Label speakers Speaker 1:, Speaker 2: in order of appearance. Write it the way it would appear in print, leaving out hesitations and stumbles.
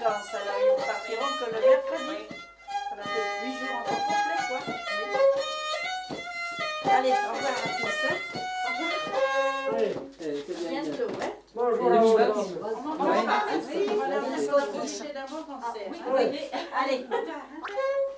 Speaker 1: vacances. Alors, ils partiront que le mercredi. Ça va faire 8 jours en temps complet, quoi. Allez, au revoir à tous. Hein. Au revoir. À bientôt, hein.
Speaker 2: Bonjour.
Speaker 1: On va la coucher d'avant qu'on sert. Allez.